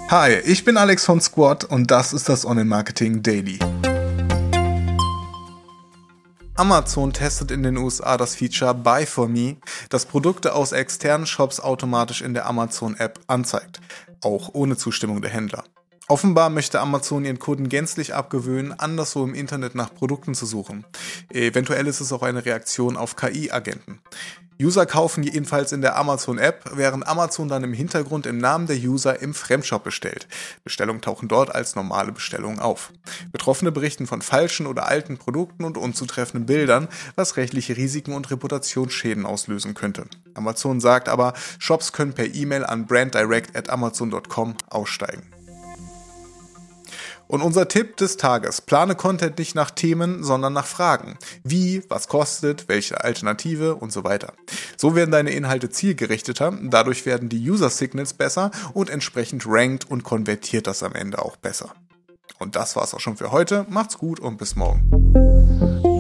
Hi, ich bin Alex von Squad und das ist das Online-Marketing Daily. Amazon testet in den USA das Feature Buy for Me, das Produkte aus externen Shops automatisch in der Amazon-App anzeigt, auch ohne Zustimmung der Händler. Offenbar möchte Amazon ihren Kunden gänzlich abgewöhnen, anderswo im Internet nach Produkten zu suchen. Eventuell ist es auch eine Reaktion auf KI-Agenten. User kaufen jedenfalls in der Amazon-App, während Amazon dann im Hintergrund im Namen der User im Fremdshop bestellt. Bestellungen tauchen dort als normale Bestellungen auf. Betroffene berichten von falschen oder alten Produkten und unzutreffenden Bildern, was rechtliche Risiken und Reputationsschäden auslösen könnte. Amazon sagt aber, Shops können per E-Mail an branddirect@amazon.com aussteigen. Und unser Tipp des Tages: Plane Content nicht nach Themen, sondern nach Fragen. Wie, was kostet, welche Alternative und so weiter. So werden deine Inhalte zielgerichteter, dadurch werden die User Signals besser und entsprechend rankt und konvertiert das am Ende auch besser. Und das war's auch schon für heute. Macht's gut und bis morgen.